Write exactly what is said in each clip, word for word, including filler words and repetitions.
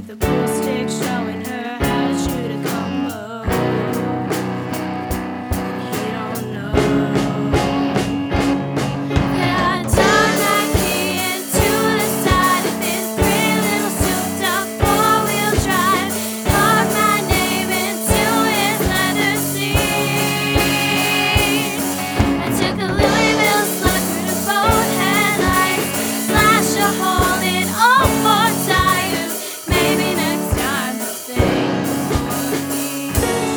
with a pool stick, showing her how to shoot a combo. He don't know that I turned that key into the side of his pretty little souped-up four-wheel drive, carved my name into his leather seat. I took a Louisville slugger to both headlights, slashed a hole in all four tires. Maybe next time they'll think more of me.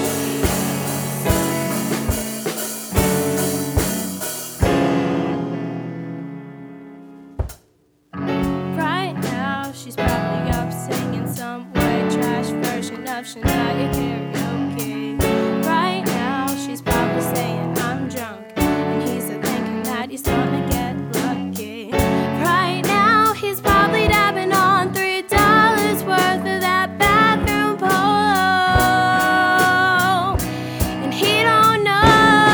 Right now, she's probably up singing some white trash version of Shania karaoke. Right now, she's probably saying I'm drunk, and he's a thinking that he's gonna get lucky. Right now, he's probably dabbing on three dollars worth of that bathroom polo, and he don't know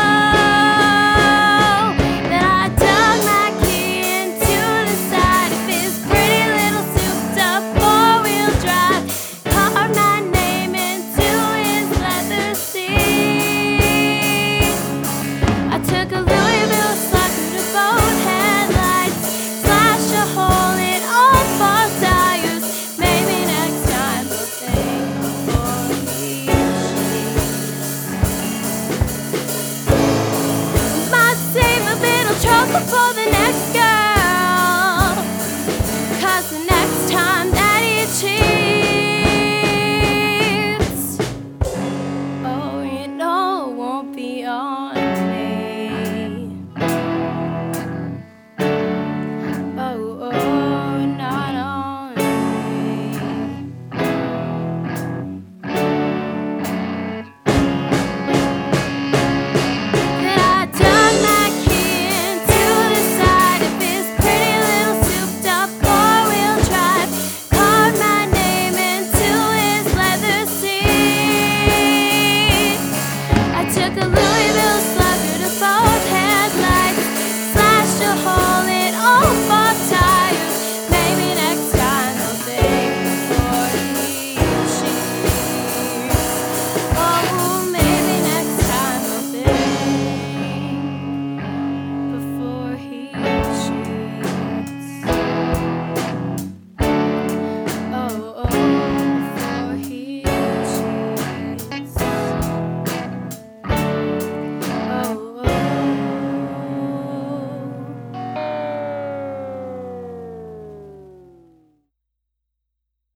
that I dug my key into the side of his pretty little souped-up four-wheel drive, carved my name into his leather seat. I took a Louisville slugger to both headlights, slashed a hole in all four tires. Maybe next time they'll think for me. Might save a little trouble for the next girl, 'cause the next time that he cheats, oh, you know it won't be on me. Oh, oh, not on me. That I dug my key into the side of his pretty little souped-up four-wheel drive, carved my name into his leather seat. I took a Louisville slugger to both headlights, slashed a hole